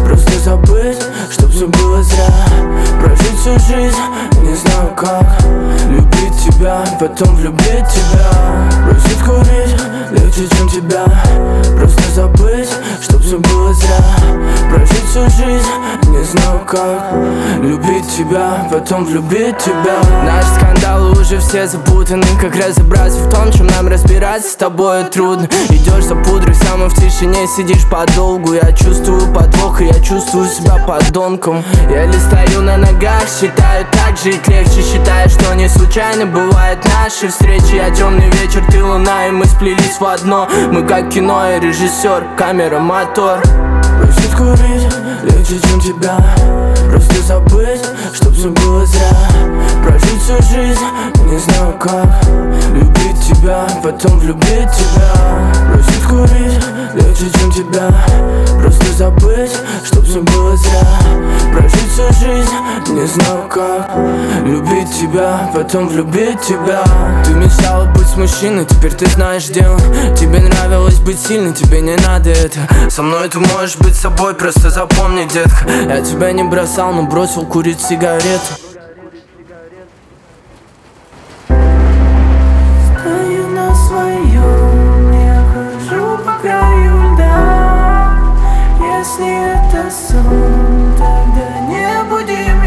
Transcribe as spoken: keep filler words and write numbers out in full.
просто забыть, чтоб все было зря. Прожить всю жизнь, не знаю как. Любить тебя, потом влюбить тебя. Бросить курить, легче, чем тебя. Просто забыть, чтоб все было зря. Прожить всю жизнь, не знаю как. Любить тебя, потом влюбить тебя. Наши скандалы уже все запутаны. Как разобраться в том, чем нам разбираться с тобой трудно. Идешь за пудрой, сам в тишине сидишь подолгу. Я чувствую подвох, и я чувствую себя подонком. Я еле стою на ногах, считаю, так жить легче. Считаю, что не случайно бывают наши встречи. Я темный вечер, ты луна, и мы сплелись в одно. Мы как кино и режиссер, камера, мотор. Бросить курить, легче, чем тебя. Просто забыть, чтоб все было зря. Прожить всю жизнь, не знаю как. Любить тебя, потом влюбить тебя. Бросить курить, легче, чем тебя. Просто забыть, чтоб все было зря. Прожить всю жизнь, не знаю как. Любить тебя, потом влюбить тебя. Ты мечтала быть с мужчиной, теперь ты знаешь дело. Тебе нравилось быть сильной, тебе не надо это. Со мной ты можешь быть собой, просто запомни, детка. Я тебя не бросал, но бросил курить сигарету. Стою на своем, я хожу по краю льда. Если это сон, тогда не будем